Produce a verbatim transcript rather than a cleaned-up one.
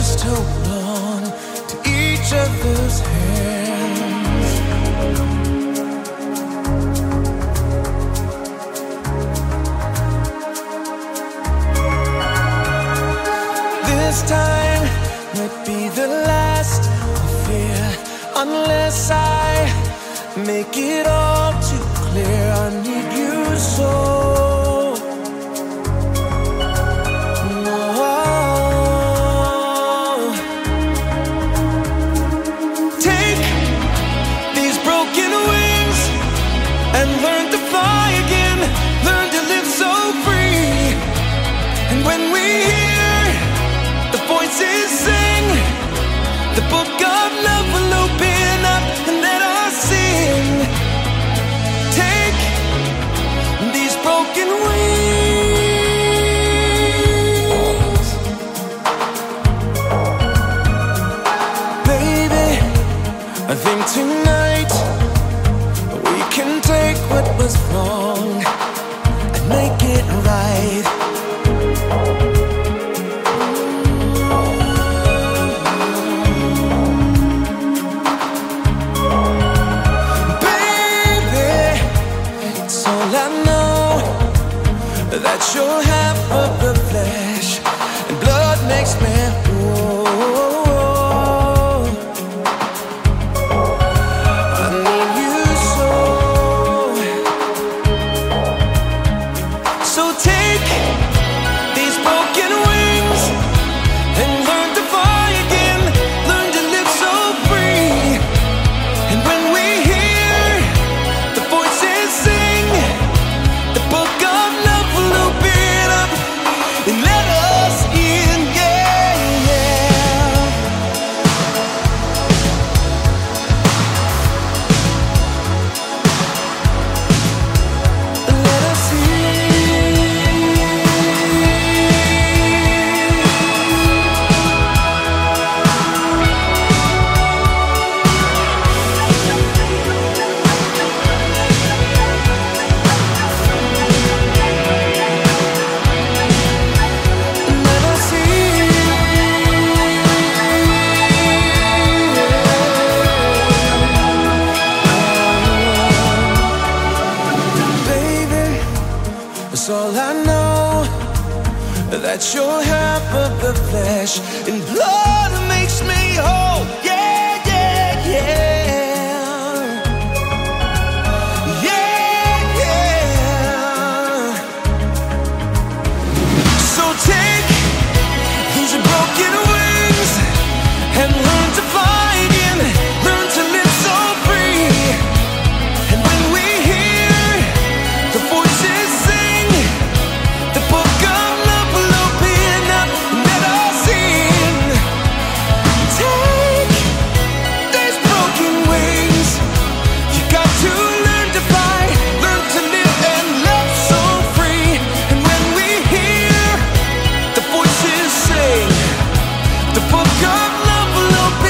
just hold on to each other's hands. This time might be the last, I fear, unless I make it all too clear. I need you so. And learn to fly again, learn to live so free. And when we hear the voices sing, the book of love will open up and let us sing. Take these broken wings. Baby, I think tonight we can take what was wrong and make it right. Baby, it's all I know, that you're half of the flesh and blood makes me whole. All I know, that you're half of the flesh and blood makes me whole. Yeah, yeah, yeah. Yeah, yeah. So take these broken wings and learn to fly again, learn to live so free. And when we hear the voices sing, the book of love will open up and let us in. Take these broken wings. You got to learn to fly, learn to live and love so free. And when we hear the voices sing, the book of love will open